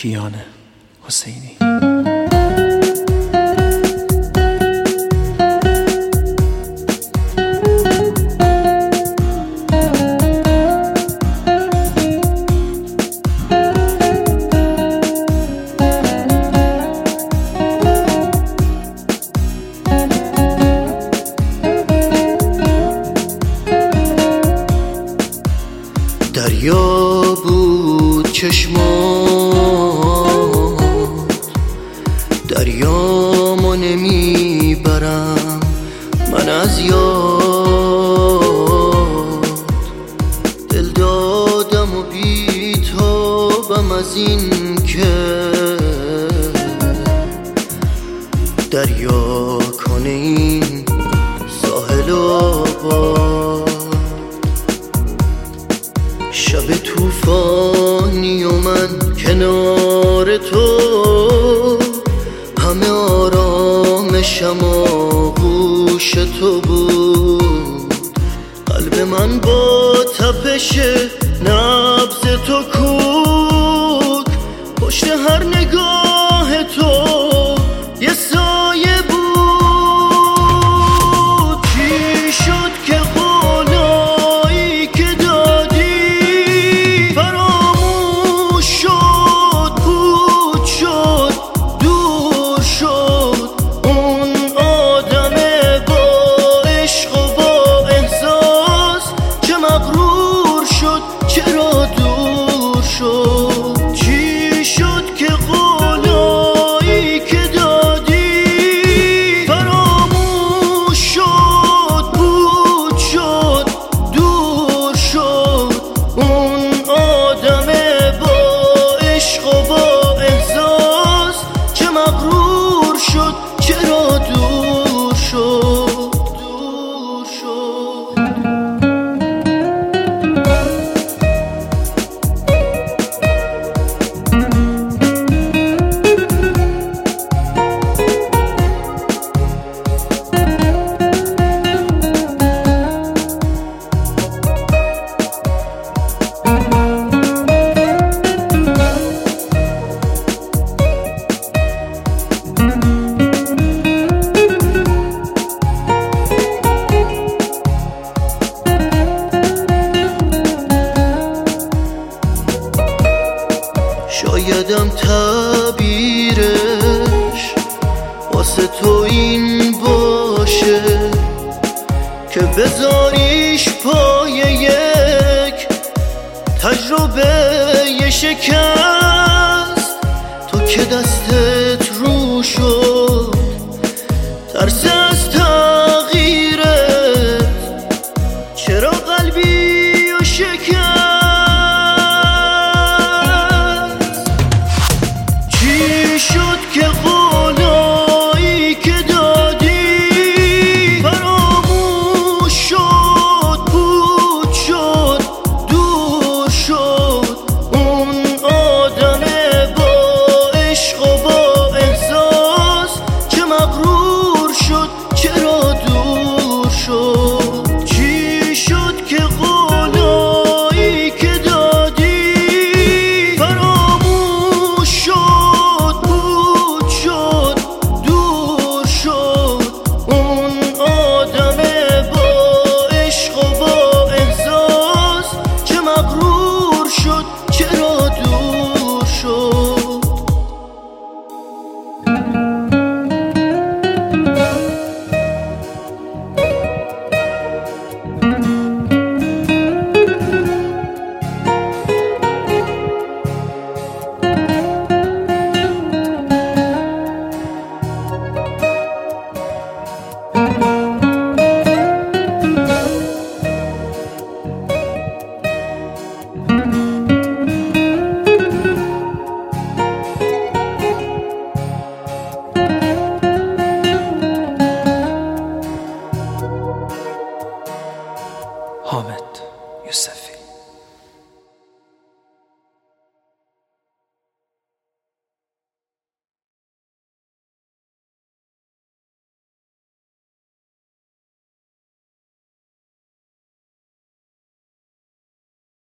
کیان حسینی. دریا بود چشمات، دریامو نمیبرم من از یاد. دل دادم و بیتابم از این که دریا کنه این ساحل آباد. شب توفانی و من کنار تو، همه آرامشم آغوش تو بود. قلب من با تپش نبض تو کوک، پشت هر نگاه تو یه سایه بود. چی شد که قولایی که چرا دور شد؟ چی شد که قولایی که دادی فراموش شد، بود شد، دور شد. اون آدم با عشق و با احساس که مغرور شد، چرا دور شد، دور شد. شایدم تعبیرش واسه تو این باشه که بذاریش پای یک تجربه شکن.